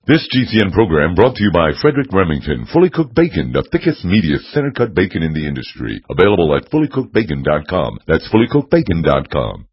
This GCN program brought to you by Frederick Remington. Fully cooked bacon, the thickest, meatiest, center-cut bacon in the industry. Available at fullycookedbacon.com. That's fullycookedbacon.com.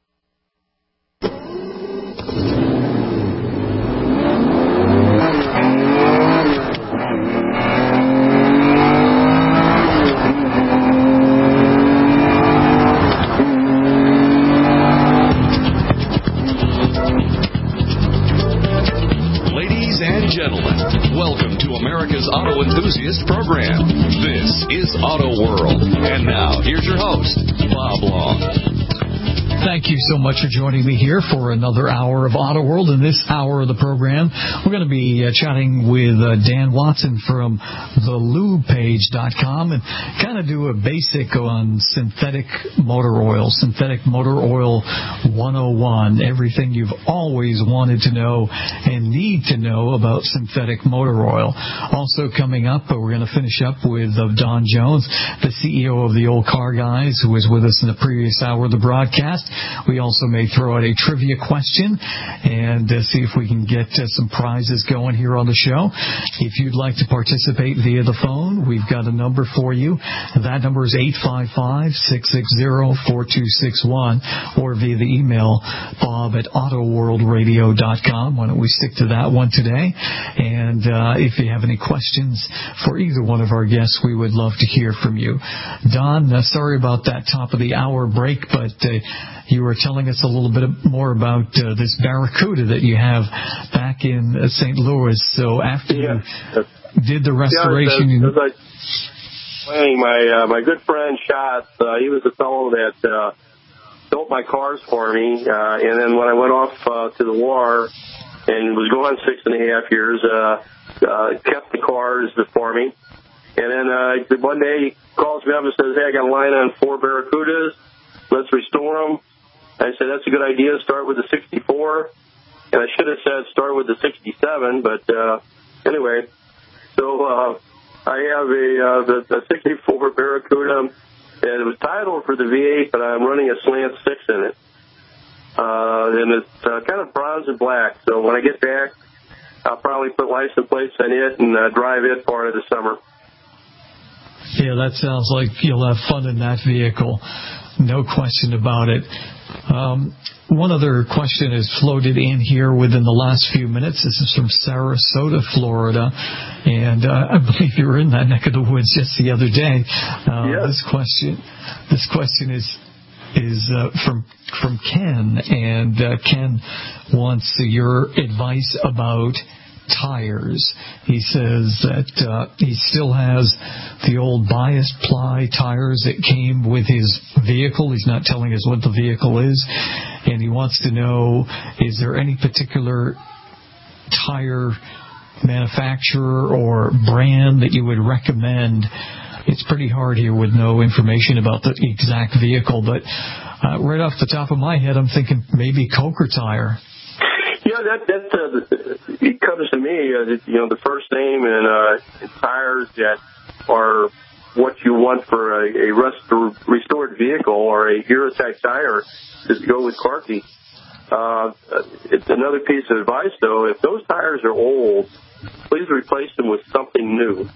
Welcome to America's Auto Enthusiast Program. This is Auto World. And now, here's your host, Bob Long. Thank you so much for joining me here for another hour of Auto World. In this hour of the program, we're going to be chatting with Dan Watson from thelubepage.com and kind of do a basic on synthetic motor oil, synthetic motor oil 101, everything you've always wanted to know and need to know about synthetic motor oil. Also coming up, we're going to finish up with Don Jones, the CEO of the Old Car Guys, who was with us in the previous hour of the broadcast. We also may throw out a trivia question and see if we can get some prizes going here on the show. If you'd like to participate via the phone, we've got a number for you. That number is 855-660-4261, or via the email bob@autoworldradio.com. Why don't we stick to that one today? And if you have any questions for either one of our guests, we would love to hear from you. Don, sorry about that top of the hour break, but you were telling us a little bit more about this Barracuda that you have back in St. Louis. So after you did the restoration... my good friend Schatz, he was the fellow that built my cars for me. And then when I went off to the war and was gone 6.5 years, kept the cars for me. And then one day he calls me up and says, "Hey, I got a line on 4 Barracudas. Let's restore them." I said, "That's a good idea. Start with the 64. And I should have said start with the 67, but anyway. So I have the 64 Barracuda, and it was titled for the V8, but I'm running a slant 6 in it. And it's kind of bronze and black. So when I get back, I'll probably put license plates on it and drive it part of the summer." Yeah, that sounds like you'll have fun in that vehicle. No question about it. One other question has floated in here within the last few minutes. This is from Sarasota, Florida, and I believe you were in that neck of the woods just the other day. Yes. This question is from Ken, and Ken wants your advice about tires. He says that he still has the old bias ply tires that came with his vehicle. He's not telling us what the vehicle is, and he wants to know, is there any particular tire manufacturer or brand that you would recommend? It's pretty hard here with no information about the exact vehicle, but right off the top of my head, I'm thinking maybe Coker Tire. Yeah, that it comes to me, the first name and tires that are what you want for a restored vehicle or a Hero-type tire is to go with Clarkey. It's another piece of advice, though. If those tires are old, please replace them with something new.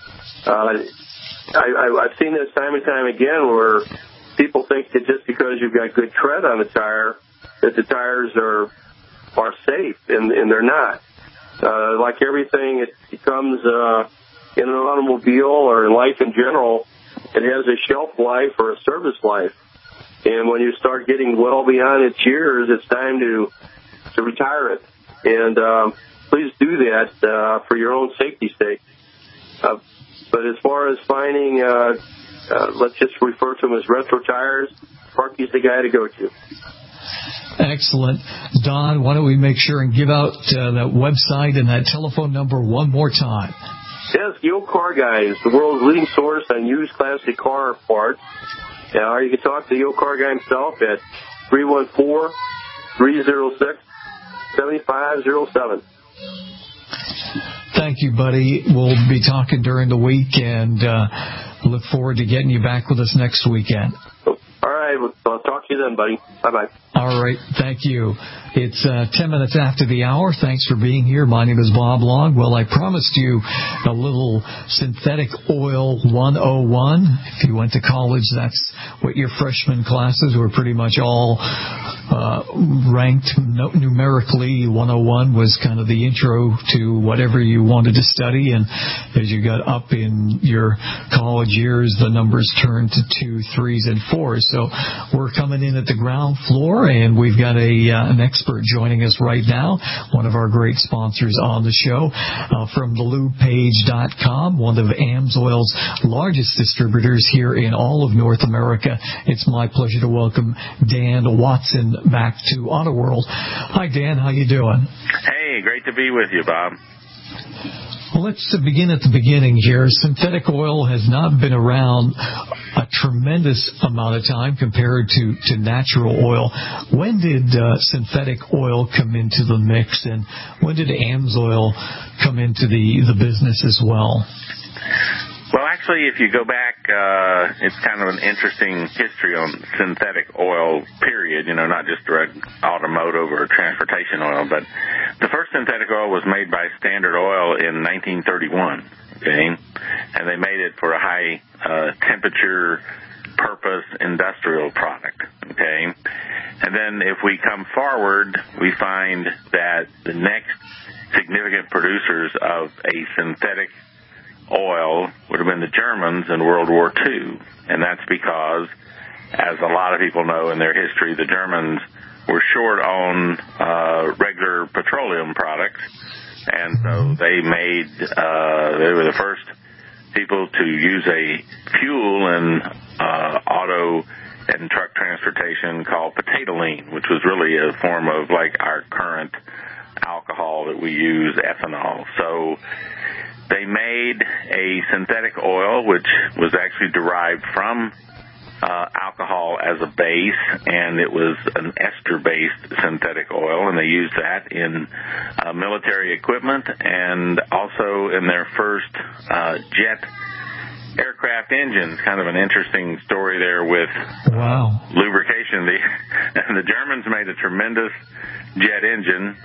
I've seen this time and time again where people think that just because you've got good tread on the tire, that the tires are safe, and they're not. Like everything, it becomes in an automobile or in life in general, it has a shelf life or a service life. And when you start getting well beyond its years, it's time to retire it. And please do that for your own safety's sake. But as far as finding, let's just refer to them as retro tires, Clarkey's the guy to go to. Excellent. Don, why don't we make sure and give out that website and that telephone number one more time? Yes, the Old Car Guys, the world's leading source on used classic car parts. Or you can talk to the Old Car Guy himself at 314-306-7507. Thank you, buddy. We'll be talking during the week, and look forward to getting you back with us next weekend. All right. I'll talk to you then, buddy. Bye-bye. All right, thank you. It's 10 minutes after the hour. Thanks for being here. My name is Bob Long. Well, I promised you a little synthetic oil 101. If you went to college, that's what your freshman classes were pretty much all ranked numerically. 101 was kind of the intro to whatever you wanted to study, and as you got up in your college years, the numbers turned to 2, 3s, and 4s. So we're coming in at the ground floor, and we've got an expert joining us right now, one of our great sponsors on the show, from thelubepage.com, one of AMSOIL's largest distributors here in all of North America. It's my pleasure to welcome Dan Watson back to Auto World. Hi, Dan. How you doing? Hey, great to be with you, Bob. Well, let's begin at the beginning here. Synthetic oil has not been around a tremendous amount of time compared to natural oil. When did synthetic oil come into the mix, and when did AMSOIL come into the business as well? Well, actually, if you go back, it's kind of an interesting history on synthetic oil, period, not just direct automotive or transportation oil, but the first synthetic oil was made by Standard Oil in 1931, okay? And they made it for a high temperature purpose industrial product, okay? And then if we come forward, we find that the next significant producers of a synthetic oil would have been the Germans in World War II. And that's because, as a lot of people know in their history, the Germans were short on regular petroleum products. And so they were the first people to use a fuel in auto and truck transportation called petadolene, which was really a form of like our current alcohol that we use, ethanol. So they made a synthetic oil, which was actually derived from alcohol as a base, and it was an ester-based synthetic oil, and they used that in military equipment and also in their first jet aircraft engines. Kind of an interesting story there with lubrication. The Germans made a tremendous jet engine,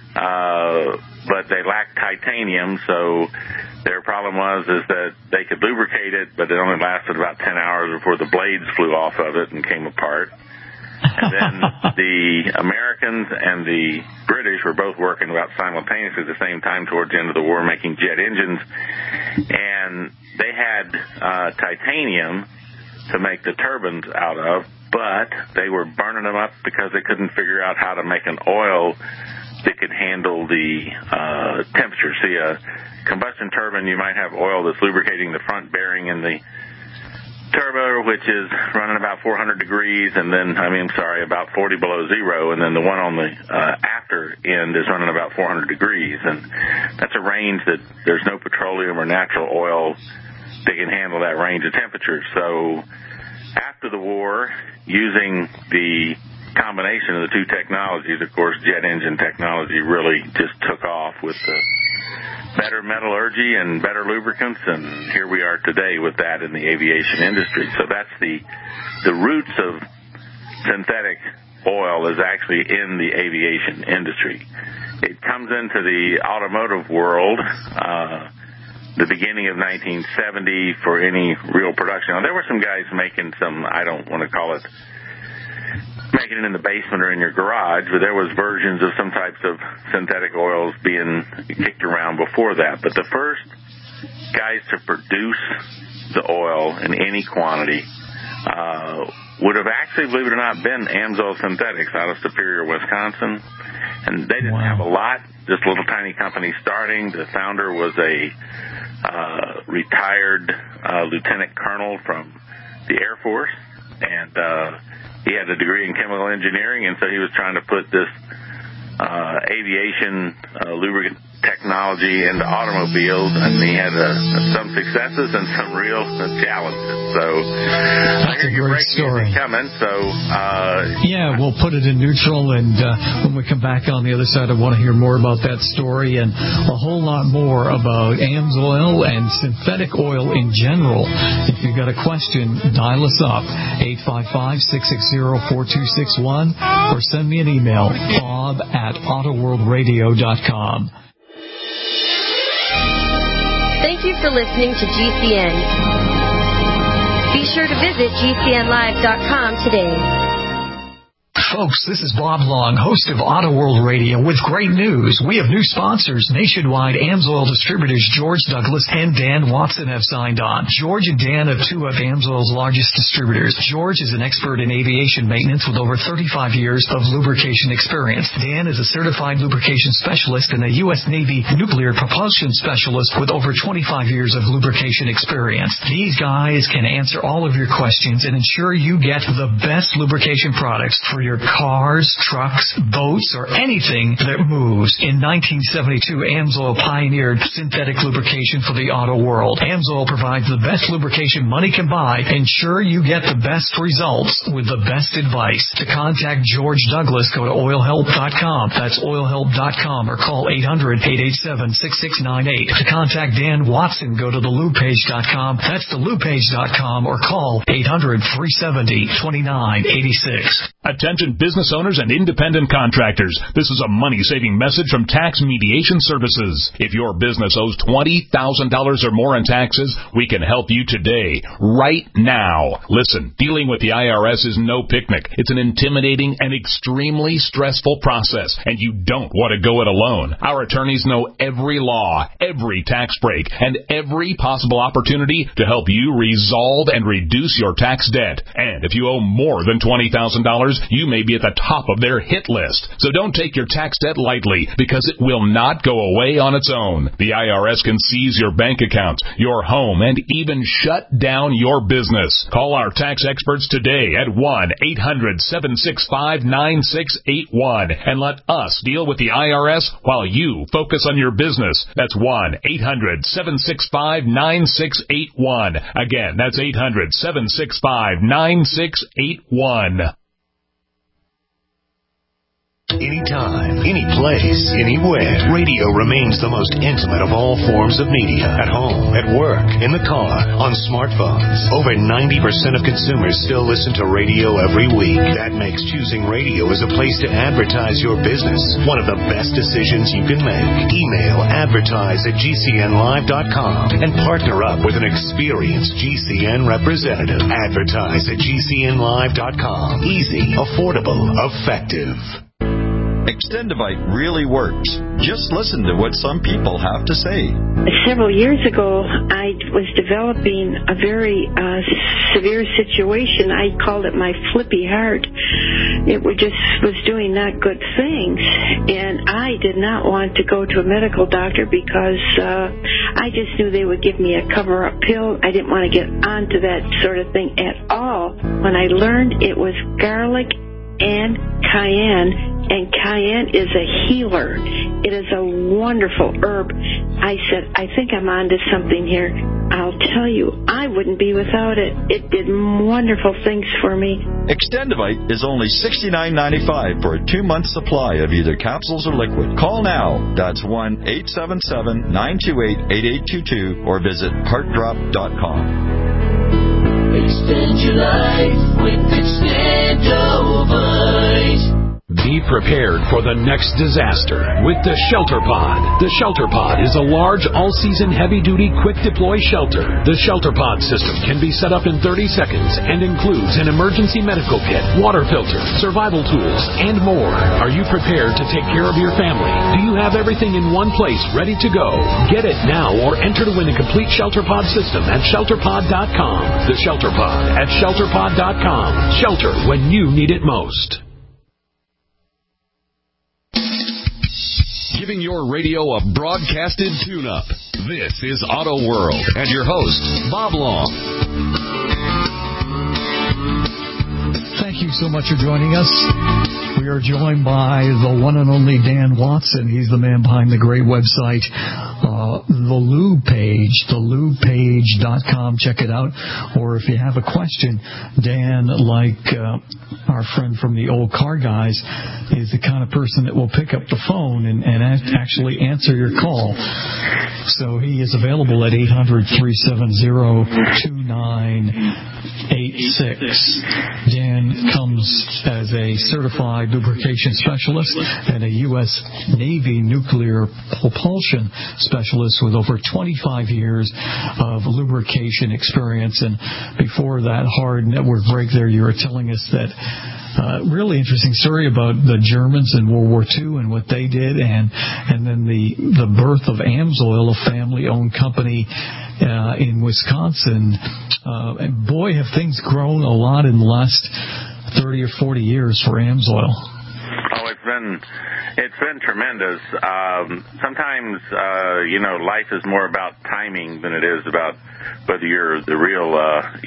but they lacked titanium, so their problem was that they could lubricate it, but it only lasted about 10 hours before the blades flew off of it and came apart. And then the Americans and the British were both working about simultaneously at the same time towards the end of the war making jet engines, and they had titanium to make the turbines out of, but they were burning them up because they couldn't figure out how to make an oil that could handle the temperature. See, a combustion turbine, you might have oil that's lubricating the front bearing in the turbo, which is running about 400 degrees, and then, about 40 below zero, and then the one on the after end is running about 400 degrees, and that's a range that there's no petroleum or natural oil that can handle that range of temperature. So after the war, using the combination of the two technologies, of course, jet engine technology really just took off with the better metallurgy and better lubricants, and here we are today with that in the aviation industry. So that's the roots of synthetic oil is actually in the aviation industry. It comes into the automotive world the beginning of 1970 for any real production. Now, there were some guys making some, I don't want to call it making it in the basement or in your garage, but there was versions of some types of synthetic oils being kicked around before that. But the first guys to produce the oil in any quantity would have actually, believe it or not, been AMSOIL Synthetics out of Superior, Wisconsin. And they didn't have a lot, just a little tiny company starting. The founder was a retired lieutenant colonel from the Air Force, and he had a degree in chemical engineering, and so he was trying to put this aviation lubricant technology technology into automobiles, and he had some successes and some real challenges. So that's a great story coming. So yeah, we'll put it in neutral, and when we come back on the other side, I want to hear more about that story and a whole lot more about AMSOIL and synthetic oil in general. If you've got a question, dial us up 855-660-4261 or send me an email, bob@autoworldradio.com. Thank you for listening to GCN. Be sure to visit GCNlive.com today. Folks, this is Bob Long, host of Auto World Radio, with great news. We have new sponsors. Nationwide AMSOIL distributors George Douglas and Dan Watson have signed on. George and Dan are two of AMSOIL's largest distributors. George is an expert in aviation maintenance with over 35 years of lubrication experience. Dan is a certified lubrication specialist and a U.S. Navy nuclear propulsion specialist with over 25 years of lubrication experience. These guys can answer all of your questions and ensure you get the best lubrication products for your cars, trucks, boats, or anything that moves. In 1972, AMSOIL pioneered synthetic lubrication for the auto world. AMSOIL provides the best lubrication money can buy. Ensure you get the best results with the best advice. To contact George Douglas, go to oilhelp.com. That's oilhelp.com, or call 800-887-6698. To contact Dan Watson, go to thelubepage.com. That's thelubepage.com, or call 800-370-2986. Attention business owners and independent contractors. This is a money-saving message from Tax Mediation Services. If your business owes $20,000 or more in taxes, we can help you today, right now. Listen, dealing with the IRS is no picnic. It's an intimidating and extremely stressful process, and you don't want to go it alone. Our attorneys know every law, every tax break, and every possible opportunity to help you resolve and reduce your tax debt. And if you owe more than $20,000, you may be at the top of their hit list. So don't take your tax debt lightly, because it will not go away on its own. The IRS can seize your bank accounts, your home, and even shut down your business. Call our tax experts today at 1-800-765-9681 and let us deal with the IRS while you focus on your business. That's 1-800-765-9681. Again, that's 800-765-9681. Anytime, any place, anywhere, radio remains the most intimate of all forms of media. At home, at work, in the car, on smartphones. Over 90% of consumers still listen to radio every week. That makes choosing radio as a place to advertise your business one of the best decisions you can make. Email advertise@gcnlive.com and partner up with an experienced GCN representative. Advertise@gcnlive.com. Easy, affordable, effective. Extendivite really works. Just listen to what some people have to say. Several years ago, I was developing a very severe situation. I called it my flippy heart. It was doing not good things, and I did not want to go to a medical doctor because I just knew they would give me a cover-up pill. I didn't want to get onto that sort of thing at all. When I learned it was garlic and cayenne, and cayenne is a healer. It is a wonderful herb. I said, I think I'm onto something here. I'll tell you, I wouldn't be without it. It did wonderful things for me. Extendivite is only $69.95 for a 2-month supply of either capsules or liquid. Call now. That's 1-877-928-8822 or visit heartdrop.com. Extend your life with Extendovite. Be prepared for the next disaster with the Shelter Pod. The Shelter Pod is a large, all-season, heavy-duty, quick-deploy shelter. The Shelter Pod system can be set up in 30 seconds and includes an emergency medical kit, water filter, survival tools, and more. Are you prepared to take care of your family? Do you have everything in one place ready to go? Get it now or enter to win a complete Shelter Pod system at shelterpod.com. The Shelter Pod at shelterpod.com. Shelter when you need it most. Giving your radio a broadcasted tune-up. This is Auto World and your host, Bob Long. Thank thank you so much for joining us. We are joined by the one and only Dan Watson. He's the man behind the great website, The Lube Page, thelubepage.com. Check it out. Or if you have a question, Dan, like our friend from the Old Car Guys, is the kind of person that will pick up the phone and actually answer your call. So he is available at 800-370-2986. Dan comes as a certified lubrication specialist and a U.S. Navy nuclear propulsion specialist with over 25 years of lubrication experience. And before that hard network break there, you were telling us that really interesting story about the Germans in World War II and what they did, and then the birth of AMSOIL, a family-owned company in Wisconsin. And boy, have things grown a lot in the last 30 or 40 years for AMSOIL. Oh, it's been tremendous. Sometimes, life is more about timing than it is about whether you're the real,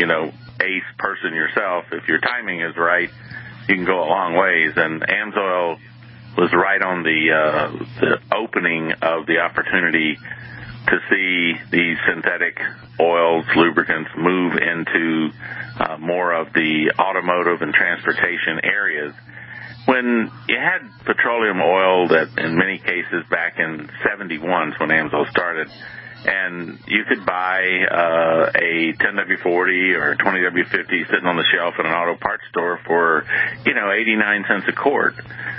ace person yourself. If your timing is right, you can go a long ways. And AMSOIL was right on the opening of the opportunity to see these synthetic oils, lubricants move into more of the automotive and transportation areas. When you had petroleum oil that in many cases back in 71 when AMSOIL started, and you could buy a 10W40 or a 20W50 sitting on the shelf in an auto parts store for, 89 cents a quart.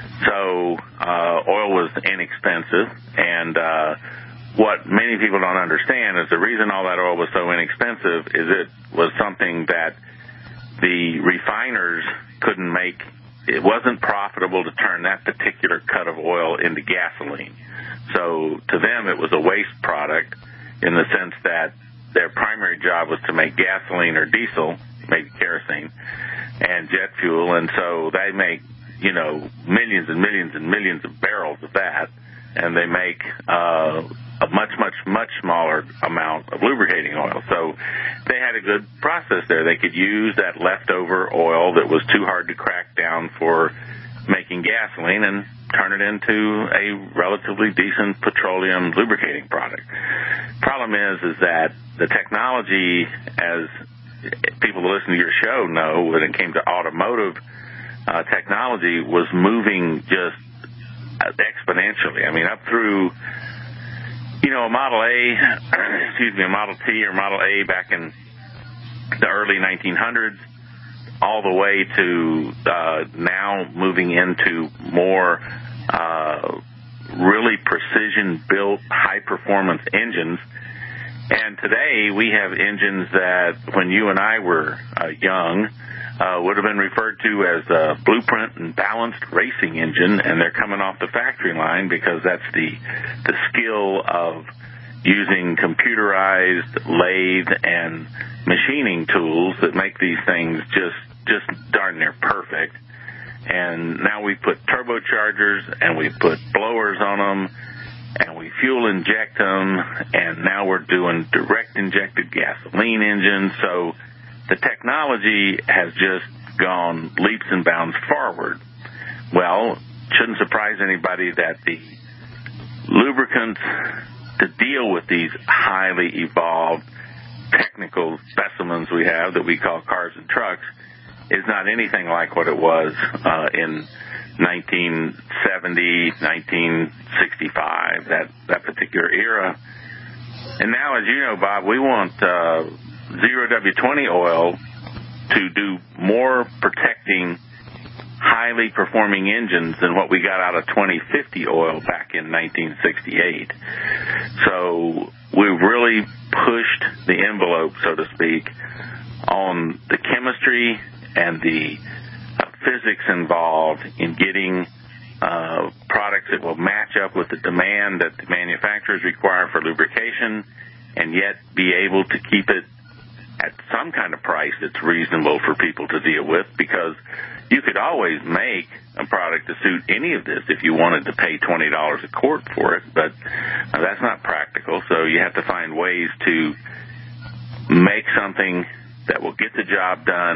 So oil was inexpensive, and what many people don't understand is the reason all that oil was so inexpensive is it was something that the refiners couldn't make. It wasn't profitable to turn that particular cut of oil into gasoline. So to them, it was a waste product in the sense that their primary job was to make gasoline or diesel, maybe kerosene, and jet fuel. And so they make, millions and millions and millions of barrels of that, and they make a much, much, much smaller amount of lubricating oil. So they had a good process there. They could use that leftover oil that was too hard to crack down for making gasoline and turn it into a relatively decent petroleum lubricating product. Problem is that the technology, as people who listen to your show know, when it came to automotive technology, was moving just exponentially. I mean, up through, a Model A, a Model T or Model A back in the early 1900s, all the way to now moving into more really precision-built, high-performance engines. And today we have engines that, when you and I were young, would have been referred to as a blueprint and balanced racing engine, and they're coming off the factory line because that's the skill of using computerized lathe and machining tools that make these things just darn near perfect. And now we put turbochargers and we put blowers on them and we fuel inject them, and now we're doing direct injected gasoline engines. So the technology has just gone leaps and bounds forward. Well, shouldn't surprise anybody that the lubricants to deal with these highly evolved technical specimens we have that we call cars and trucks is not anything like what it was in 1970, 1965, that particular era. And now, as you know, Bob, we want 0W20 oil to do more protecting highly performing engines than what we got out of 2050 oil back in 1968. So we've really pushed the envelope, so to speak, on the chemistry and the physics involved in getting products that will match up with the demand that the manufacturers require for lubrication, and yet be able to keep it at some kind of price that's reasonable for people to deal with, because you could always make a product to suit any of this if you wanted to pay $20 a quart for it, but that's not practical. So you have to find ways to make something that will get the job done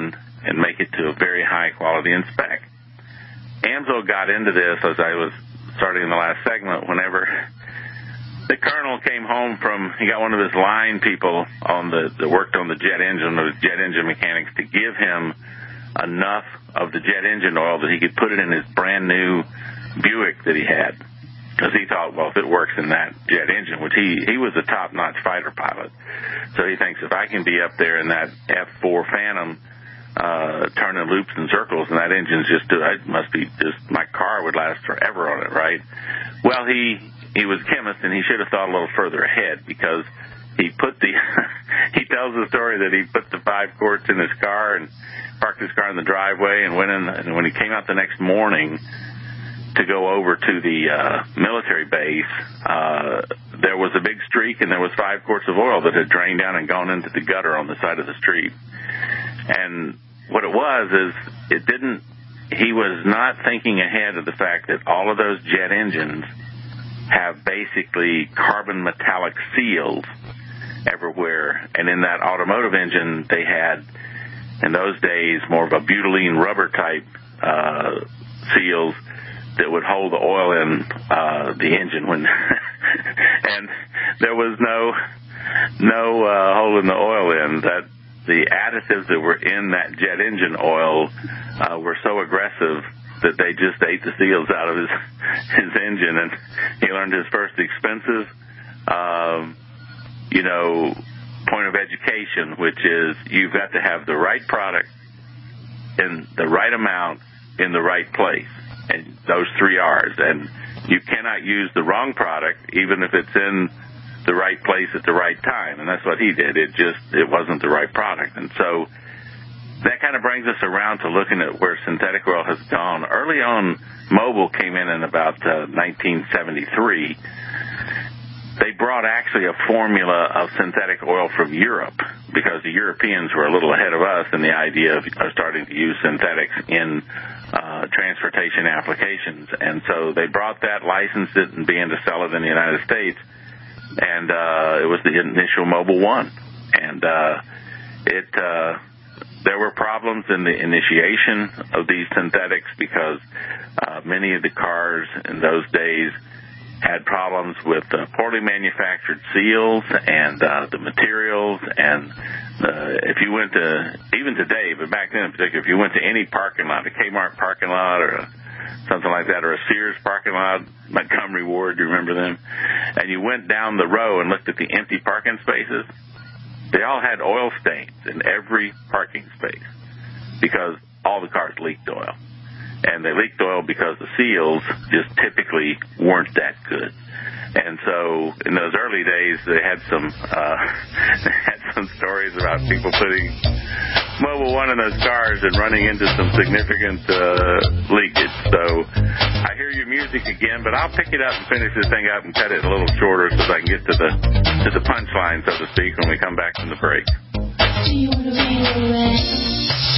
and make it to a very high quality and spec. AMSO got into this, as I was starting in the last segment, whenever the colonel came home he got one of his line people that worked on the jet engine, those jet engine mechanics, to give him enough of the jet engine oil that he could put it in his brand new Buick that he had. Because he thought, well, if it works in that jet engine, which he was a top-notch fighter pilot, so he thinks if I can be up there in that F-4 Phantom turning loops and circles, and that engine's it must be just, my car would last forever on it, right? Well, he was a chemist, and he should have thought a little further ahead, because he he tells the story that he put the 5 quarts in his car and parked his car in the driveway and went in, and when he came out the next morning to go over to the military base, there was a big streak, and there was 5 quarts of oil that had drained down and gone into the gutter on the side of the street. And what it was is he was not thinking ahead of the fact that all of those jet engines have basically carbon metallic seals everywhere. And in that automotive engine, they had, in those days, more of a butylene rubber type seals that would hold the oil in the engine when and there was no hole in the oil in that. The additives that were in that jet engine oil were so aggressive that they just ate the seals out of his engine, and he learned his first expensive point of education, which is you've got to have the right product in the right amount in the right place, and those 3 R's. And you cannot use the wrong product, even if it's in the right place at the right time, and that's what he did. It wasn't the right product. And so that kind of brings us around to looking at where synthetic oil has gone. Early on, Mobil came in about 1973. They brought actually a formula of synthetic oil from Europe, because the Europeans were a little ahead of us in the idea of starting to use synthetics in transportation applications. And so they brought that, licensed it, and began to sell it in the United States. And it was the initial Mobil 1. And there were problems in the initiation of these synthetics, because many of the cars in those days had problems with poorly manufactured seals and the materials. And if you went to, even today, but back then in particular, if you went to any parking lot, a Kmart parking lot or something like that, or a Sears parking lot, Montgomery Ward, do you remember them? And you went down the row and looked at the empty parking spaces, they all had oil stains in every parking space, because all the cars leaked oil. And they leaked oil because the seals just typically weren't that good. And so in those early days, they had some stories about people putting Mobil 1 in those cars and running into some significant leakage. So I hear your music again, but I'll pick it up and finish this thing up and cut it a little shorter so that I can get to the punchline, so to speak, when we come back from the break. Do you want to be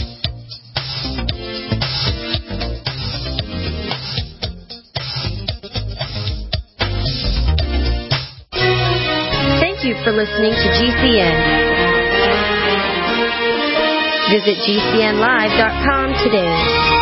Thank you for listening to GCN. Visit GCNlive.com today.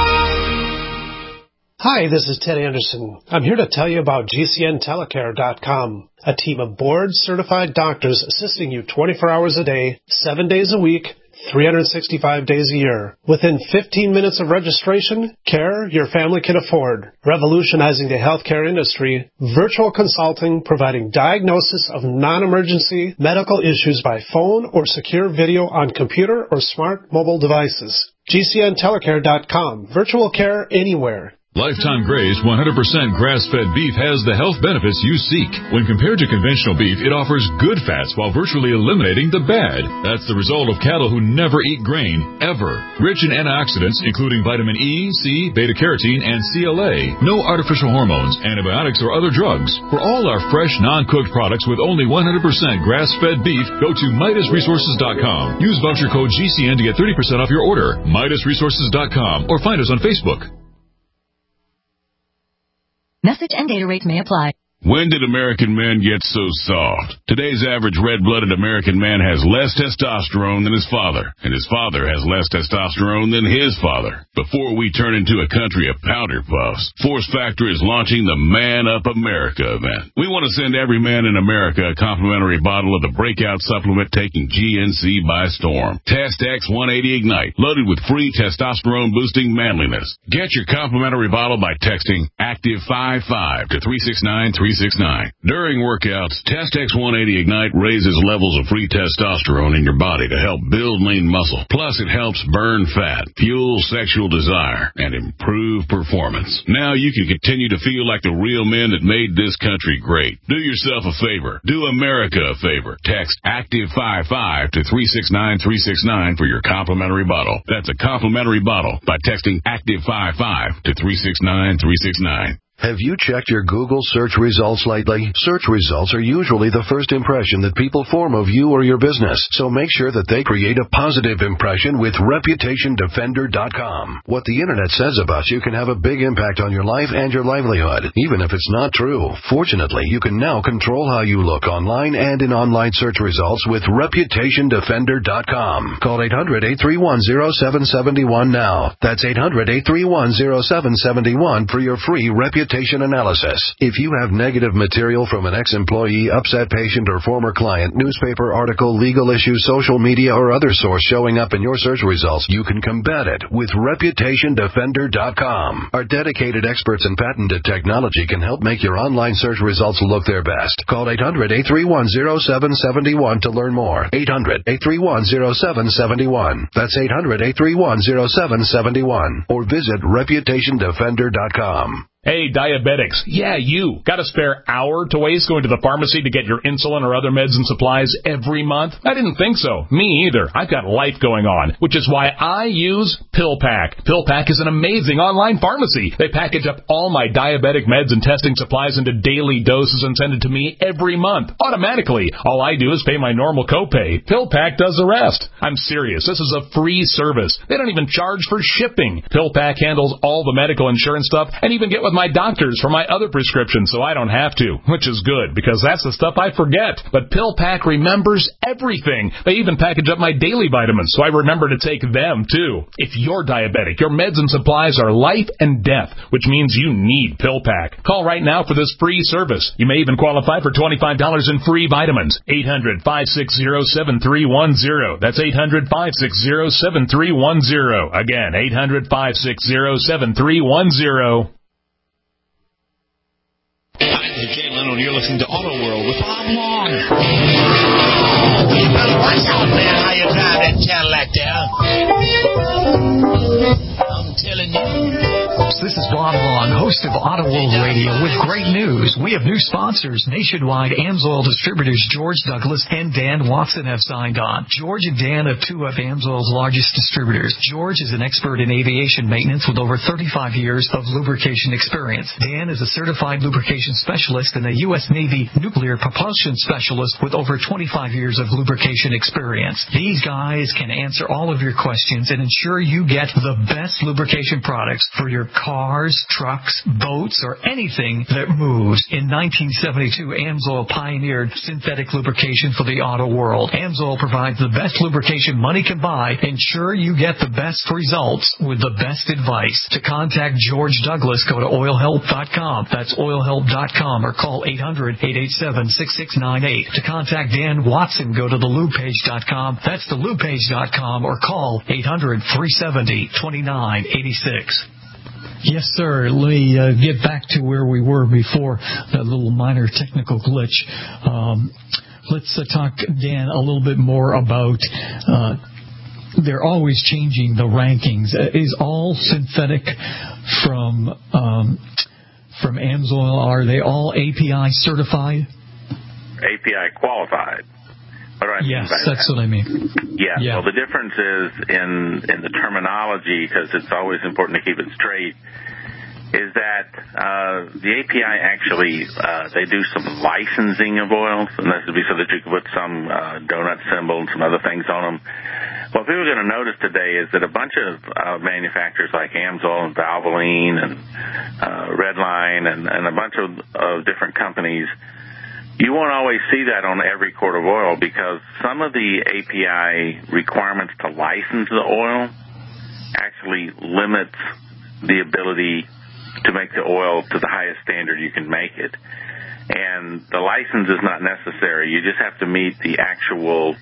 Hi, this is Ted Anderson. I'm here to tell you about GCNtelecare.com, a team of board-certified doctors assisting you 24 hours a day, 7 days a week, 365 days a year. Within 15 minutes of registration, care your family can afford. Revolutionizing the healthcare industry, virtual consulting providing diagnosis of non-emergency medical issues by phone or secure video on computer or smart mobile devices. GCNtelecare.com. Virtual care anywhere. Lifetime Graze 100% grass-fed beef has the health benefits you seek. When compared to conventional beef, it offers good fats while virtually eliminating the bad. That's the result of cattle who never eat grain, ever. Rich in antioxidants, including vitamin E, C, beta-carotene, and CLA. No artificial hormones, antibiotics, or other drugs. For all our fresh, non-cooked products with only 100% grass-fed beef, go to MidasResources.com. Use voucher code GCN to get 30% off your order. MidasResources.com, or find us on Facebook. Message and data rates may apply. When did American men get so soft? Today's average red-blooded American man has less testosterone than his father, and his father has less testosterone than his father. Before we turn into a country of powder puffs, Force Factor is launching the Man Up America event. We want to send every man in America a complimentary bottle of the breakout supplement taking GNC by storm. Test X 180 Ignite, loaded with free testosterone-boosting manliness. Get your complimentary bottle by texting ACTIVE55 to 369369. During workouts, Test X180 Ignite raises levels of free testosterone in your body to help build lean muscle. Plus, it helps burn fat, fuel sexual desire, and improve performance. Now you can continue to feel like the real men that made this country great. Do yourself a favor. Do America a favor. Text ACTIVE55 to 369369 for your complimentary bottle. That's a complimentary bottle by texting ACTIVE55 to 369369. Have you checked your Google search results lately? Search results are usually the first impression that people form of you or your business, so make sure that they create a positive impression with ReputationDefender.com. What the Internet says about you can have a big impact on your life and your livelihood, even if it's not true. Fortunately, you can now control how you look online and in online search results with ReputationDefender.com. Call 800-831-0771 now. That's 800-831-0771 for your free reputation analysis. If you have negative material from an ex-employee, upset patient, or former client, newspaper article, legal issue, social media, or other source showing up in your search results, you can combat it with ReputationDefender.com. Our dedicated experts in patented technology can help make your online search results look their best. Call 800-831-0771 to learn more. 800-831-0771. That's 800-831-0771. Or visit ReputationDefender.com. Hey, diabetics. Yeah, you. Got a spare hour to waste going to the pharmacy to get your insulin or other meds and supplies every month? I didn't think so. Me either. I've got life going on, which is why I use PillPack. PillPack is an amazing online pharmacy. They package up all my diabetic meds and testing supplies into daily doses and send it to me every month, automatically. All I do is pay my normal copay. PillPack does the rest. I'm serious. This is a free service. They don't even charge for shipping. PillPack handles all the medical insurance stuff and even get with my doctors for my other prescriptions so I don't have to, which is good because that's the stuff I forget. But PillPack remembers everything. They even package up my daily vitamins so I remember to take them too. If you're diabetic, your meds and supplies are life and death, which means you need PillPack. Call right now for this free service. You may even qualify for $25 in free vitamins. 800-560-7310. That's 800-560-7310. Again, 800-560-7310. Hi, Jay Leno, and you're listening to Auto World with Bob Long. You better watch out, man, how you drive that Cadillac there. I'm telling you. This is Bob Long, host of Auto World Radio, with great news. We have new sponsors. Nationwide AMSOIL distributors George Douglas and Dan Watson have signed on. George and Dan are two of AMSOIL's largest distributors. George is an expert in aviation maintenance with over 35 years of lubrication experience. Dan is a certified lubrication specialist and a U.S. Navy nuclear propulsion specialist with over 25 years of lubrication experience. These guys can answer all of your questions and ensure you get the best lubrication products for your cars, trucks, boats, or anything that moves. In 1972, AMSOIL pioneered synthetic lubrication for the auto world. AMSOIL provides the best lubrication money can buy. Ensure you get the best results with the best advice. To contact George Douglas, go to oilhelp.com. That's oilhelp.com, or call 800-887-6698. To contact Dan Watson, go to thelubepage.com. That's thelubepage.com, or call 800-370-2986. Yes, sir. Let me get back to where we were before that little minor technical glitch. Let's talk, Dan, a little bit more about they're always changing the rankings. Is all synthetic from AMSOIL, are they all API certified? API qualified. What do I mean by that? That's what I mean. Yeah. Well, the difference is in the terminology, because it's always important to keep it straight. is that the API actually, they do some licensing of oils, and this would be so that you can put some donut symbol and some other things on them. What people are going to notice today is that a bunch of manufacturers like Amsoil and Valvoline and Redline and a bunch of different companies, you won't always see that on every quart of oil because some of the API requirements to license the oil actually limits the ability to make the oil to the highest standard you can make it. And the license is not necessary. You just have to meet the actual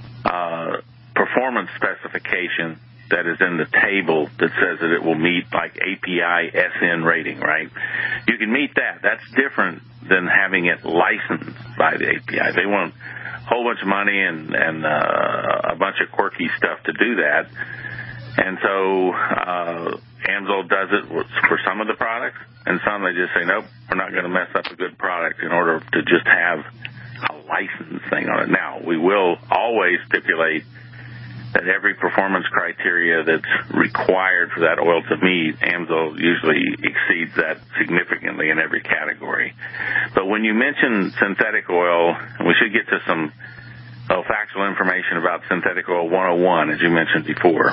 performance specification that is in the table that says that it will meet like API SN rating, right? You can meet that. That's different than having it licensed by the API. They want a whole bunch of money and a bunch of quirky stuff to do that. And so Amsoil does it for some of the products, and some they just say, nope, we're not going to mess up a good product in order to just have a license thing on it. Now, we will always stipulate that every performance criteria that's required for that oil to meet, Amsoil usually exceeds that significantly in every category. But when you mention synthetic oil, we should get to some factual information about synthetic oil 101, as you mentioned before.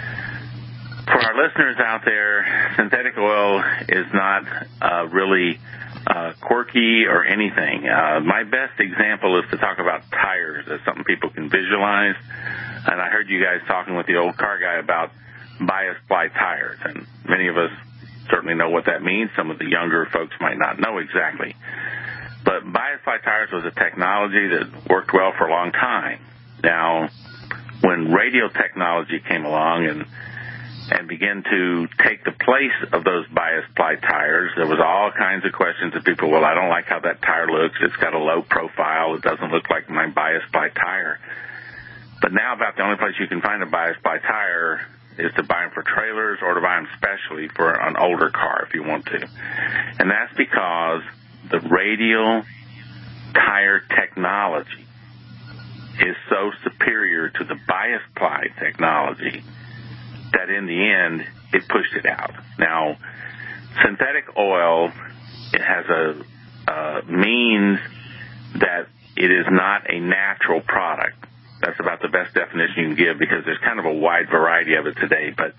For our listeners out there, synthetic oil is not really quirky or anything. My best example is to talk about tires as something people can visualize. And I heard you guys talking with the old car guy about bias ply tires, and many of us certainly know what that means. Some of the younger folks might not know exactly. But bias ply tires was a technology that worked well for a long time. Now, when radio technology came along and began to take the place of those bias ply tires, there was all kinds of questions of people, well, I don't like how that tire looks. It's got a low profile. It doesn't look like my bias ply tire. But now about the only place you can find a bias ply tire is to buy them for trailers or to buy them specially for an older car if you want to. And that's because the radial tire technology is so superior to the bias ply technology that in the end, it pushed it out. Now, synthetic oil, it has a means that it is not a natural product. That's about the best definition you can give because there's kind of a wide variety of it today, but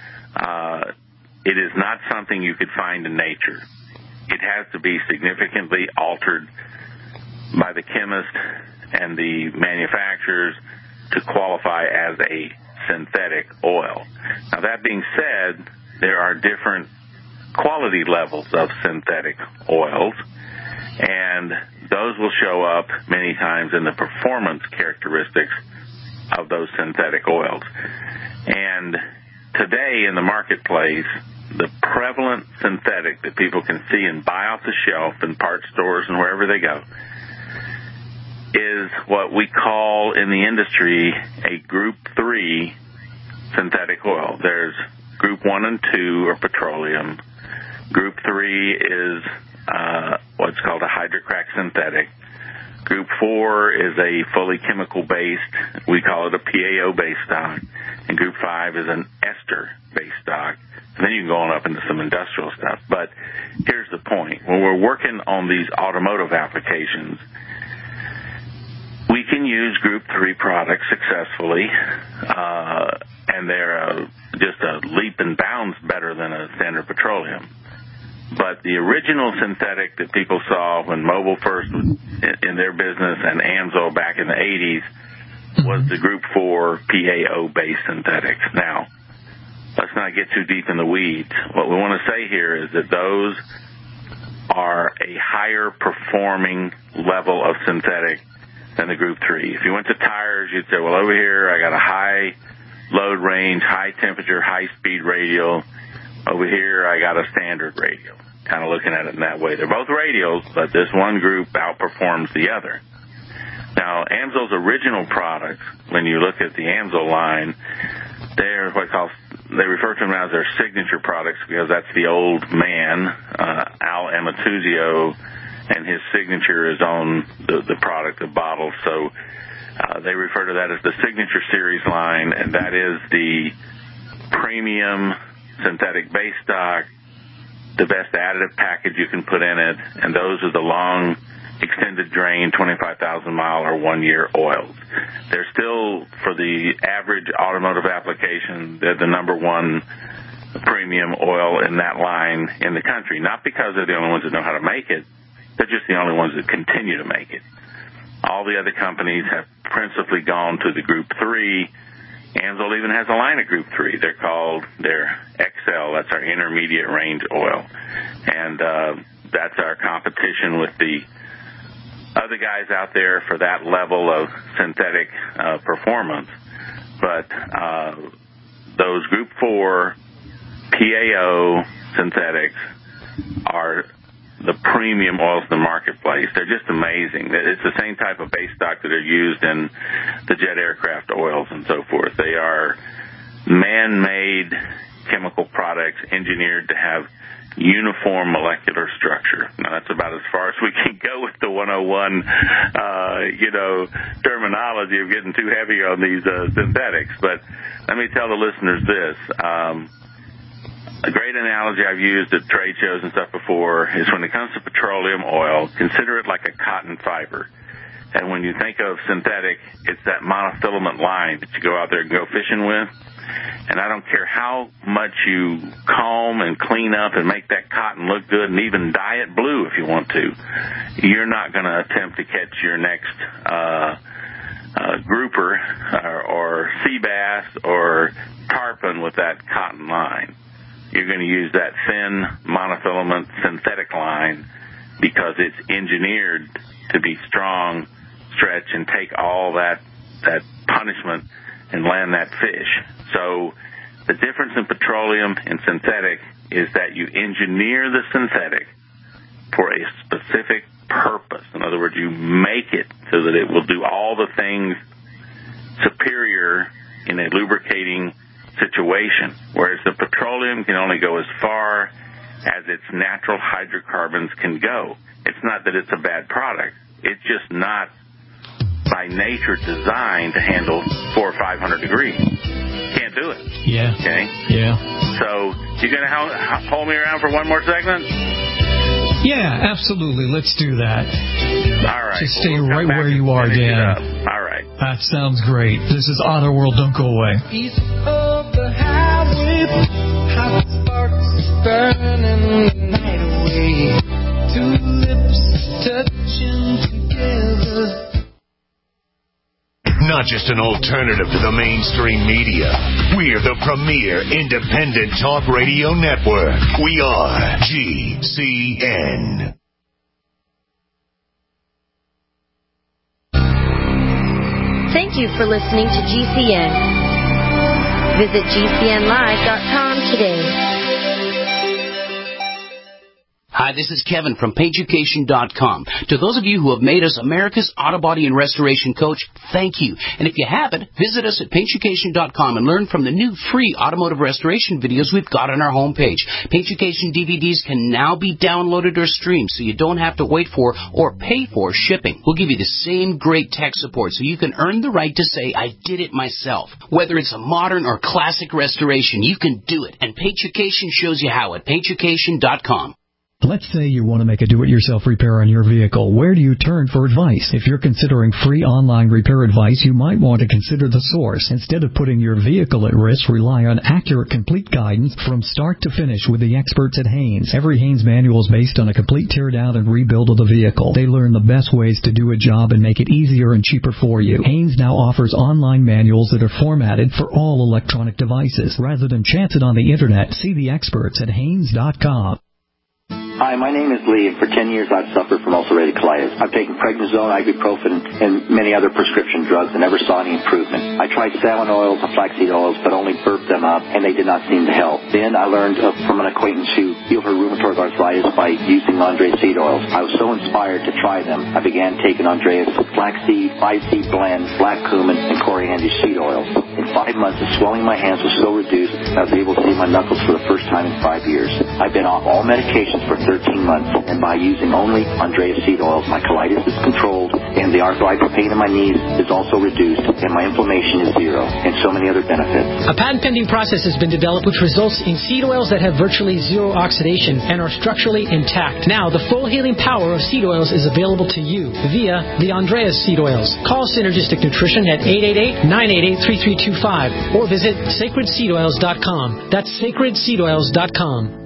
it is not something you could find in nature. It has to be significantly altered by the chemist and the manufacturers to qualify as a synthetic oil. Now, that being said, there are different quality levels of synthetic oils, and those will show up many times in the performance characteristics of those synthetic oils. And today in the marketplace, the prevalent synthetic that people can see and buy off the shelf in parts stores and wherever they go is what we call in the industry a Group 3 synthetic oil. There's Group 1 and 2 are petroleum. Group 3 is what's called a hydrocrack synthetic. Group 4 is a fully chemical-based, we call it a PAO-based stock. And Group 5 is an ester-based stock. And then you can go on up into some industrial stuff. But here's the point. When we're working on these automotive applications, we can use Group 3 products successfully, and they're just a leap and bounds better than a standard petroleum. But the original synthetic that people saw when Mobil first was in their business and Amsoil back in the 80s was the Group 4 PAO-based synthetics. Now, let's not get too deep in the weeds. What we want to say here is that those are a higher performing level of synthetic than the Group 3. If you went to tires, you'd say, well, over here I got a high load range, high temperature, high speed radial. Over here I got a standard radial. Kind of looking at it in that way. They're both radials, but this one group outperforms the other. Now, Amsoil's original products, when you look at the Amsoil line, they're they refer to them as their signature products because that's the old man, Al Amatuzio, and his signature is on the product, the bottle. So they refer to that as the Signature Series line, and that is the premium synthetic base stock the best additive package you can put in it, and those are the long, extended drain, 25,000-mile or 1-year oils. They're still, for the average automotive application, they're the number one premium oil in that line in the country. Not because they're the only ones that know how to make it, they're just the only ones that continue to make it. All the other companies have principally gone to the Group 3. Ansel even has a line of Group 3. They're called their XL. That's our intermediate range oil. And that's our competition with the other guys out there for that level of synthetic performance. But those Group 4 PAO synthetics are the premium oils in the marketplace. They're just amazing. It's the same type of base stock that are used in the jet aircraft oils and so forth. They are man-made chemical products engineered to have uniform molecular structure. Now, that's about as far as we can go with the 101, terminology of getting too heavy on these synthetics. But let me tell the listeners this. A great analogy I've used at trade shows and stuff before is when it comes to petroleum oil, consider it like a cotton fiber. And when you think of synthetic, it's that monofilament line that you go out there and go fishing with. And I don't care how much you comb and clean up and make that cotton look good and even dye it blue if you want to, you're not going to attempt to catch your next grouper or sea bass or tarpon with that cotton line. You're going to use that thin monofilament synthetic line because it's engineered to be strong, stretch, and take all that punishment and land that fish. So the difference in petroleum and synthetic is that you engineer the synthetic for a specific purpose. In other words, you make it so that it will do all the things superior in a lubricating situation, whereas the petroleum can only go as far as its natural hydrocarbons can go. It's not that it's a bad product. It's just not by nature designed to handle 400 or 500 degrees. Can't do it. Yeah. Okay? Yeah. So you going to hold me around for one more segment? Yeah, absolutely. Let's do that. All right. Just stay right where you are, Dan. All right. That sounds great. This is Auto World. Don't go away. East of the highway, hot sparks burning the night away. Two lips touching together. Not just an alternative to the mainstream media. We're the premier independent talk radio network. We are GCN. Thank you for listening to GCN. Visit GCNlive.com today. Hi, this is Kevin from PaintEducation.com. To those of you who have made us America's Auto Body and Restoration Coach, thank you. And if you haven't, visit us at PaintEducation.com and learn from the new free automotive restoration videos we've got on our homepage. PaintEducation DVDs can now be downloaded or streamed, so you don't have to wait for or pay for shipping. We'll give you the same great tech support so you can earn the right to say, I did it myself. Whether it's a modern or classic restoration, you can do it. And PaintEducation shows you how at PaintEducation.com. Let's say you want to make a do-it-yourself repair on your vehicle. Where do you turn for advice? If you're considering free online repair advice, you might want to consider the source. Instead of putting your vehicle at risk, rely on accurate, complete guidance from start to finish with the experts at Haynes. Every Haynes manual is based on a complete teardown and rebuild of the vehicle. They learn the best ways to do a job and make it easier and cheaper for you. Haynes now offers online manuals that are formatted for all electronic devices. Rather than chance it on the internet, see the experts at Haynes.com. Hi, my name is Lee, and for 10 years I've suffered from ulcerative colitis. I've taken prednisone, ibuprofen, and many other prescription drugs and never saw any improvement. I tried salmon oils and flaxseed oils, but only burped them up, and they did not seem to help. Then I learned from an acquaintance who healed her rheumatoid arthritis by using Andreas seed oils. I was so inspired to try them, I began taking Andreas flaxseed, 5-seed blend, black cumin, and coriander seed oils. In 5 months, the swelling in my hands was so reduced, I was able to see my knuckles for the first time in 5 years. I've been off all medications for 13 months. And by using only Andreas seed oils, my colitis is controlled, and the arthritis pain in my knees is also reduced, and my inflammation is zero, and so many other benefits. A patent-pending process has been developed which results in seed oils that have virtually zero oxidation and are structurally intact. Now, the full healing power of seed oils is available to you via the Andreas seed oils. Call Synergistic Nutrition at 888-988-3325 or visit sacredseedoils.com. That's sacredseedoils.com.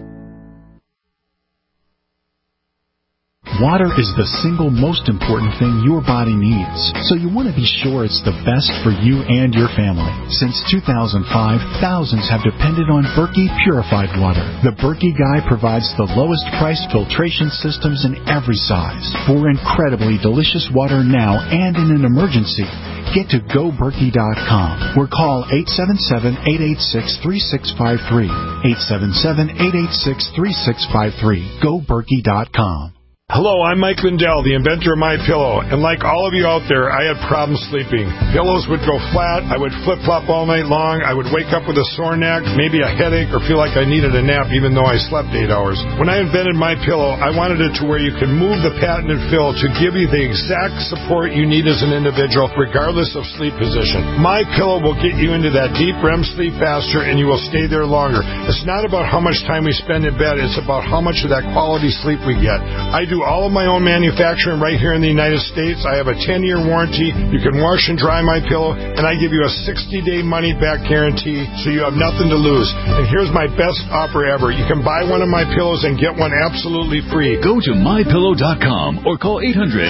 Water is the single most important thing your body needs, so you want to be sure it's the best for you and your family. Since 2005, thousands have depended on Berkey purified water. The Berkey Guy provides the lowest priced filtration systems in every size. For incredibly delicious water now and in an emergency, get to GoBerkey.com or call 877-886-3653. 877-886-3653. GoBerkey.com. Hello, I'm Mike Lindell, the inventor of MyPillow, and like all of you out there, I had problems sleeping. Pillows would go flat, I would flip-flop all night long, I would wake up with a sore neck, maybe a headache, or feel like I needed a nap even though I slept 8 hours. When I invented MyPillow, I wanted it to where you could move the patented fill to give you the exact support you need as an individual, regardless of sleep position. MyPillow will get you into that deep REM sleep faster, and you will stay there longer. It's not about how much time we spend in bed, it's about how much of that quality sleep we get. I do all of my own manufacturing right here in the United States. I have a 10-year warranty. You can wash and dry my pillow, and I give you a 60-day money-back guarantee, so you have nothing to lose. And here's my best offer ever. You can buy one of my pillows and get one absolutely free. Go to MyPillow.com or call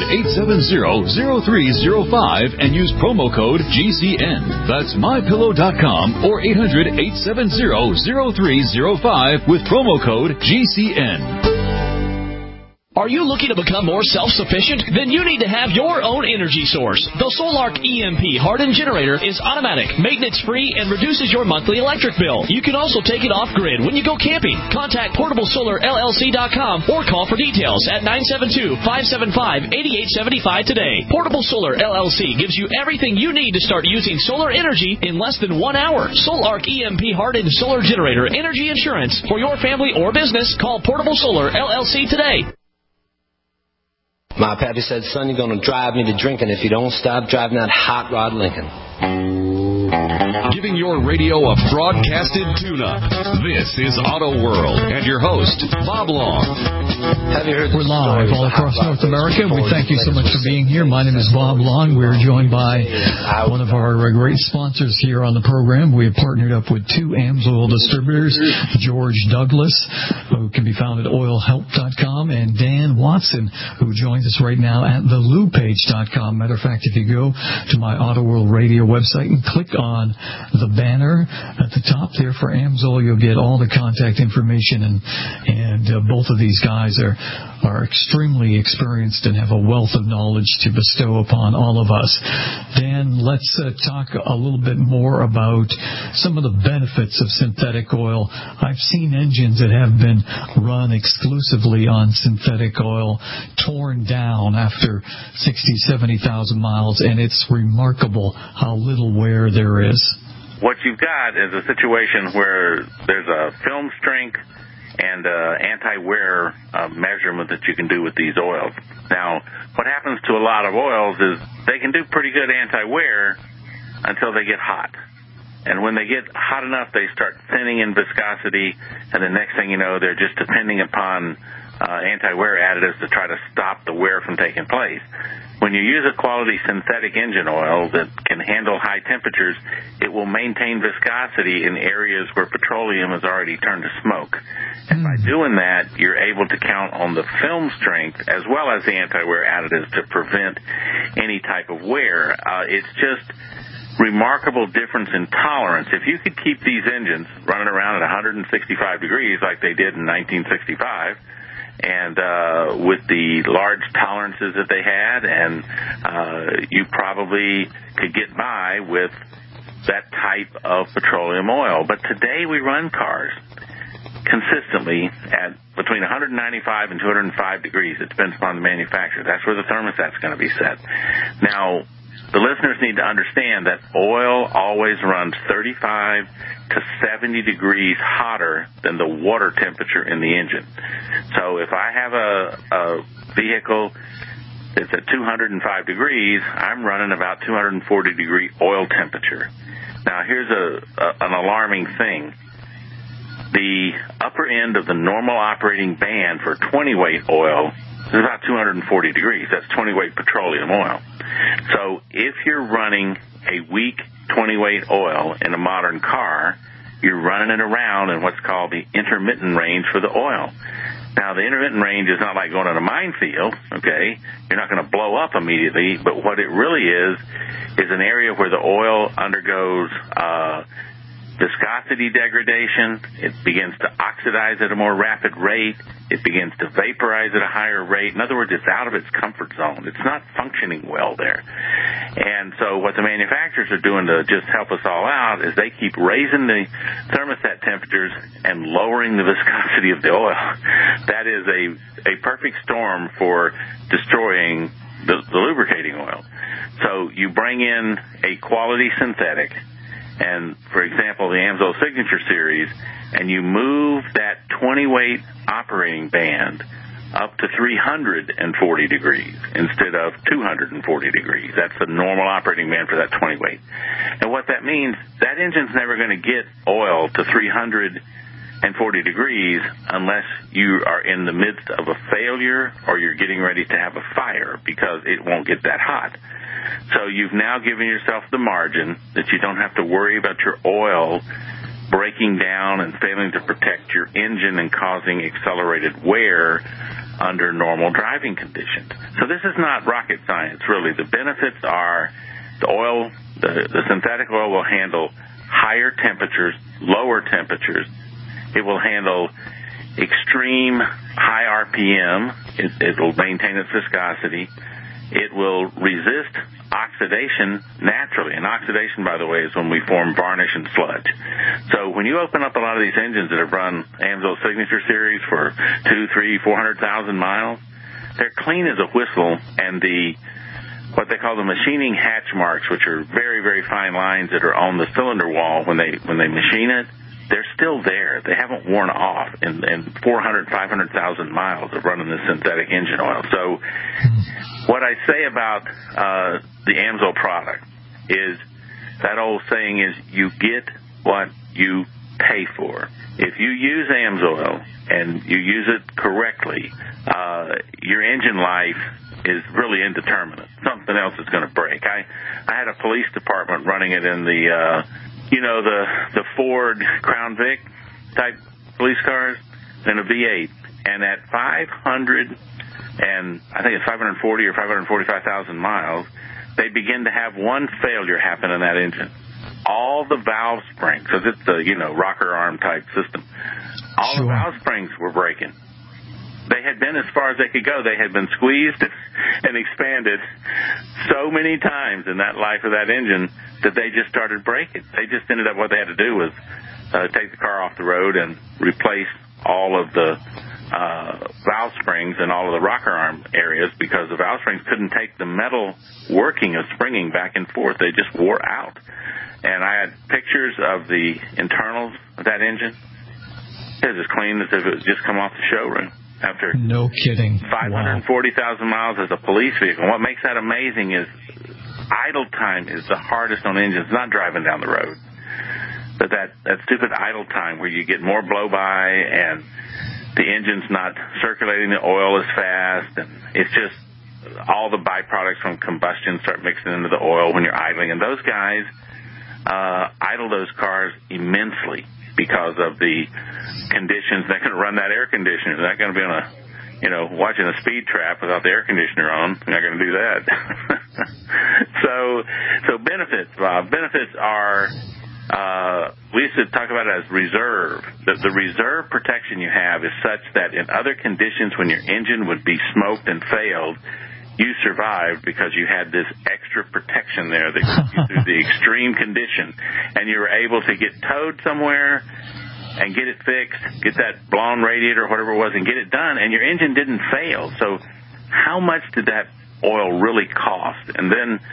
800-870-0305 and use promo code GCN. That's MyPillow.com or 800-870-0305 with promo code GCN. Are you looking to become more self-sufficient? Then you need to have your own energy source. The Solark EMP hardened generator is automatic, maintenance-free, and reduces your monthly electric bill. You can also take it off-grid when you go camping. Contact PortableSolarLLC.com or call for details at 972-575-8875 today. Portable Solar LLC gives you everything you need to start using solar energy in less than 1 hour. Solark EMP hardened solar generator energy insurance for your family or business. Call Portable Solar LLC today. My pappy said, son, you're going to drive me to drinking if you don't stop driving that hot rod Lincoln. Giving your radio a broadcasted tune-up. This is Auto World and your host, Bob Long. Have you heard We're live all across North America. We thank you so much for being here. My name is Bob Long. We're joined by one of our great sponsors here on the program. We have partnered up with two AMSOIL distributors, George Douglas, who can be found at oilhelp.com, and Dan Watson, who joins us right now at thelubepage.com. Matter of fact, if you go to my Auto World Radio website and click on the banner at the top there for AMSOIL, you'll get all the contact information, and both of these guys are extremely experienced and have a wealth of knowledge to bestow upon all of us. Dan, let's talk a little bit more about some of the benefits of synthetic oil. I've seen engines that have been run exclusively on synthetic oil torn down after 60,000, 70,000 miles, and it's remarkable how little wear there is. What you've got is a situation where there's a film strength and anti-wear measurement that you can do with these oils. Now, what happens to a lot of oils is they can do pretty good anti-wear until they get hot. And when they get hot enough, they start thinning in viscosity, and the next thing you know, they're just depending upon anti-wear additives to try to stop the wear from taking place. When you use a quality synthetic engine oil that can handle high temperatures, it will maintain viscosity in areas where petroleum has already turned to smoke. And by doing that, you're able to count on the film strength as well as the anti-wear additives to prevent any type of wear. It's just remarkable difference in tolerance. If you could keep these engines running around at 165 degrees like they did in 1965, and with the large tolerances that they had, and you probably could get by with that type of petroleum oil. But today we run cars consistently at between 195 and 205 degrees. It depends upon the manufacturer. That's where the thermostat's going to be set. Now, the listeners need to understand that oil always runs 35 to 70 degrees hotter than the water temperature in the engine. So if I have a vehicle that's at 205 degrees, I'm running about 240 degree oil temperature. Now, here's an alarming thing. The upper end of the normal operating band for 20-weight oil is about 240 degrees. That's 20-weight petroleum oil. So if you're running a weak 20-weight oil in a modern car, you're running it around in what's called the intermittent range for the oil. Now, the intermittent range is not like going on a minefield, okay? You're not going to blow up immediately, but what it really is an area where the oil undergoes viscosity degradation. It begins to oxidize at a more rapid rate. It begins to vaporize at a higher rate. In other words, it's out of its comfort zone. It's not functioning well there. And so what the manufacturers are doing to just help us all out is they keep raising the thermostat temperatures and lowering the viscosity of the oil. That is a perfect storm for destroying the lubricating oil. So you bring in a quality synthetic, and, for example, the AMSOIL Signature Series, and you move that 20-weight operating band up to 340 degrees instead of 240 degrees. That's the normal operating band for that 20-weight. And what that means, that engine's never going to get oil to 340 degrees unless you are in the midst of a failure or you're getting ready to have a fire, because it won't get that hot. So you've now given yourself the margin that you don't have to worry about your oil breaking down and failing to protect your engine and causing accelerated wear under normal driving conditions. So this is not rocket science, really. The benefits are the synthetic oil will handle higher temperatures, lower temperatures. It will handle extreme high RPM. It will maintain its viscosity. It will resist oxidation naturally. And oxidation, by the way, is when we form varnish and sludge. So when you open up a lot of these engines that have run AMSOIL Signature Series for 200,000, 300,000, 400,000 miles, they're clean as a whistle, and what they call the machining hatch marks, which are very, very fine lines that are on the cylinder wall when they machine it, they're still there. They haven't worn off in 400,000, 500,000 miles of running this synthetic engine oil. So what I say about the AMSOIL product is that old saying is you get what you pay for. If you use AMSOIL and you use it correctly, your engine life is really indeterminate. Something else is going to break. I had a police department running it in the Ford Crown Vic type police cars in a V8, and at 540 or 545,000 miles, they begin to have one failure happen in that engine. All the valve springs, because it's the rocker arm type system, all the valve springs were breaking. They had been as far as they could go. They had been squeezed and expanded so many times in that life of that engine that they just started breaking. They just ended up, what they had to do was take the car off the road and replace all of the valve springs and all of the rocker arm areas, because the valve springs couldn't take the metal working of springing back and forth. They just wore out. And I had pictures of the internals of that engine. It was as clean as if it had just come off the showroom. After no kidding, 540,000 miles as a police vehicle. What makes that amazing is idle time is the hardest on engines, not driving down the road, but that stupid idle time where you get more blow by and the engine's not circulating the oil as fast, and it's just all the byproducts from combustion start mixing into the oil when you're idling. And those guys idle those cars immensely because of the conditions. They're going to run that air conditioner. They're not going to be on watching a speed trap without the air conditioner on. They're not going to do that. So benefits, Bob. Benefits are, we used to talk about it as reserve. The reserve protection you have is such that in other conditions when your engine would be smoked and failed, you survived because you had this extra protection there that got you through the extreme condition, and you were able to get towed somewhere and get it fixed, get that blown radiator or whatever it was, and get it done, and your engine didn't fail. So how much did that oil really cost? And then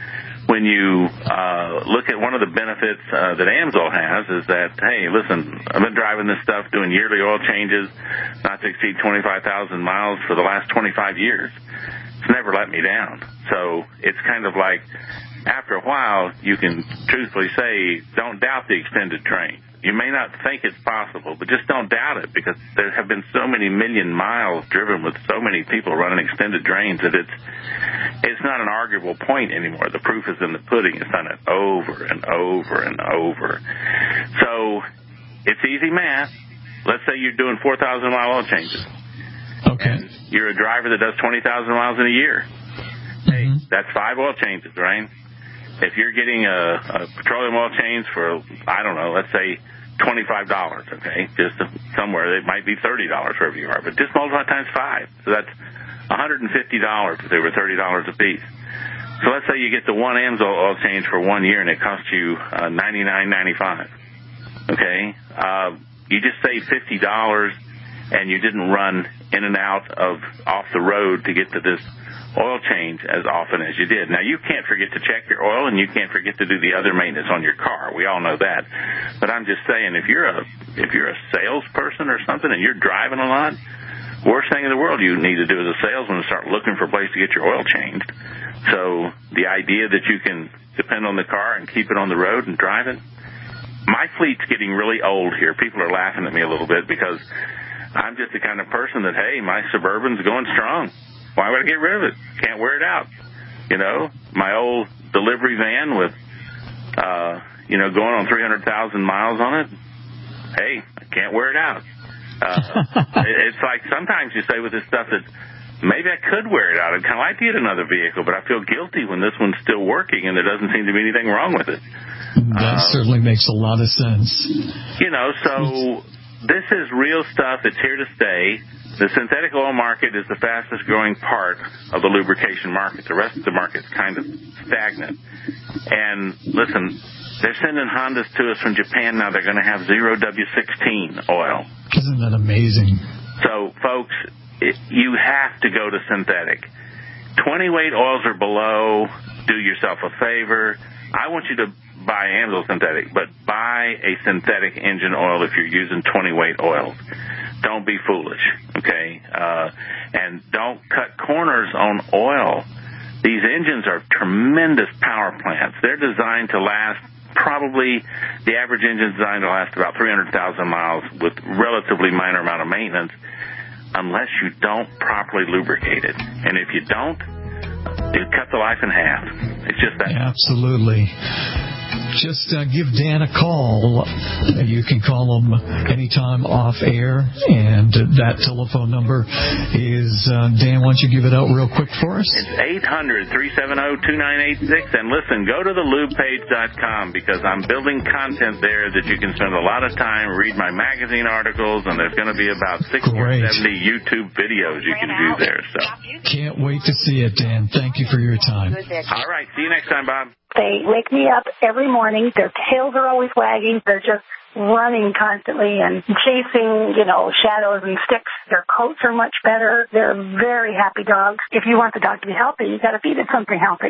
when you look at one of the benefits that AMSOIL has is that, hey, listen, I've been driving this stuff, doing yearly oil changes, not to exceed 25,000 miles for the last 25 years. It's never let me down. So it's kind of like, after a while, you can truthfully say, don't doubt the extended train. You may not think it's possible, but just don't doubt it, because there have been so many million miles driven with so many people running extended drains that it's not an arguable point anymore. The proof is in the pudding. It's done it over and over and over. So it's easy math. Let's say you're doing 4,000-mile oil changes. Okay. And you're a driver that does 20,000 miles in a year. Hey, that's 5 oil changes, right? If you're getting a petroleum oil change for, I don't know, let's say $25, okay, just somewhere, it might be $30 wherever you are, but just multiply times 5. So that's $150 if they were $30 a piece. So let's say you get the one AMSOIL oil change for 1 year and it costs you $99.95. Okay, you just saved $50 and you didn't run in and out of off the road to get to this oil change as often as you did. Now, you can't forget to check your oil, and you can't forget to do the other maintenance on your car. We all know that. But I'm just saying, if you're a salesperson or something and you're driving a lot, worst thing in the world you need to do as a salesman is start looking for a place to get your oil changed. So the idea that you can depend on the car and keep it on the road and drive it. My fleet's getting really old here. People are laughing at me a little bit because I'm just the kind of person that, hey, my Suburban's going strong. Why would I get rid of it? Can't wear it out. You know, my old delivery van with, going on 300,000 miles on it. Hey, I can't wear it out. It's like sometimes you say with this stuff that maybe I could wear it out. I'd kind of like to get another vehicle, but I feel guilty when this one's still working and there doesn't seem to be anything wrong with it. That certainly makes a lot of sense. So this is real stuff that's here to stay. The synthetic oil market is the fastest growing part of the lubrication market. The rest of the market's kind of stagnant. And listen, they're sending Hondas to us from Japan now. They're going to have 0W16 oil. Isn't that amazing? So, folks, you have to go to synthetic. 20 weight oils or below. Do yourself a favor. I want you to buy AMSOIL synthetic, but buy a synthetic engine oil if you're using 20 weight oils. Don't be foolish, okay? And don't cut corners on oil. These engines are tremendous power plants. They're designed to last, probably the average engine is designed to last about 300,000 miles with relatively minor amount of maintenance unless you don't properly lubricate it. And if you don't, you cut the life in half. It's just that. Absolutely. Just give Dan a call. You can call him anytime off air, and that telephone number is, Dan, why don't you give it out real quick for us? It's 800-370-2986, and listen, go to thelubepage.com because I'm building content there that you can spend a lot of time, read my magazine articles, and there's going to be about 60 or 70 YouTube videos you can do there. So can't wait to see it, Dan. Thank you for your time. All right, see you next time, Bob. They wake me up every morning. Their tails are always wagging. They're just running constantly and chasing, shadows and sticks. Their coats are much better. They're very happy dogs. If you want the dog to be healthy, you got to feed it something healthy.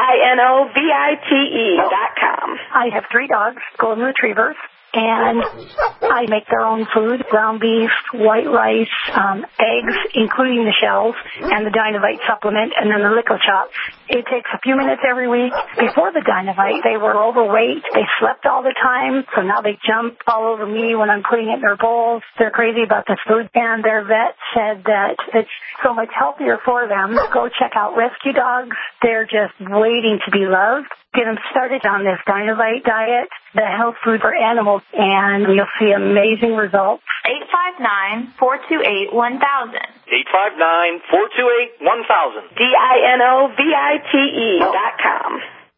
DINOVITE.com. I have 3 dogs, golden retrievers. And I make their own food, ground beef, white rice, eggs, including the shells, and the Dynovite supplement, and then the Lico Chops. It takes a few minutes every week. Before the Dynovite, they were overweight. They slept all the time, so now they jump all over me when I'm putting it in their bowls. They're crazy about this food, and their vet said that it's so much healthier for them. Go check out Rescue Dogs. They're just waiting to be loved. Get them started on this Dynovite diet, the health food for animals, and you'll see amazing results. 859-428-1000. 859-428-1000. DINOVITE.com.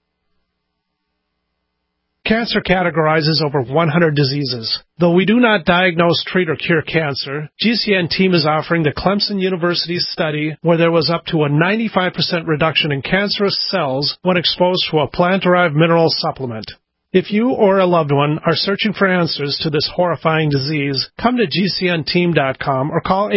Cancer categorizes over 100 diseases. Though we do not diagnose, treat, or cure cancer, GCN team is offering the Clemson University study where there was up to a 95% reduction in cancerous cells when exposed to a plant-derived mineral supplement. If you or a loved one are searching for answers to this horrifying disease, come to GCNteam.com or call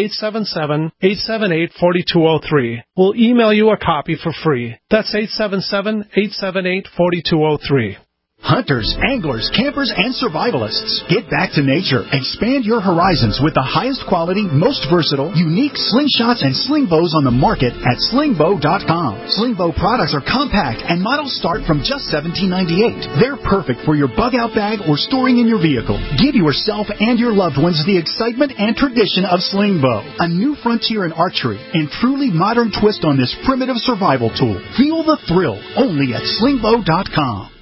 877-878-4203. We'll email you a copy for free. That's 877-878-4203. Hunters, anglers, campers, and survivalists, get back to nature. Expand your horizons with the highest quality, most versatile, unique slingshots and sling bows on the market at slingbow.com. Slingbow products are compact and models start from just $17.98. They're perfect for your bug-out bag or storing in your vehicle. Give yourself and your loved ones the excitement and tradition of Slingbow, a new frontier in archery and truly modern twist on this primitive survival tool. Feel the thrill only at slingbow.com.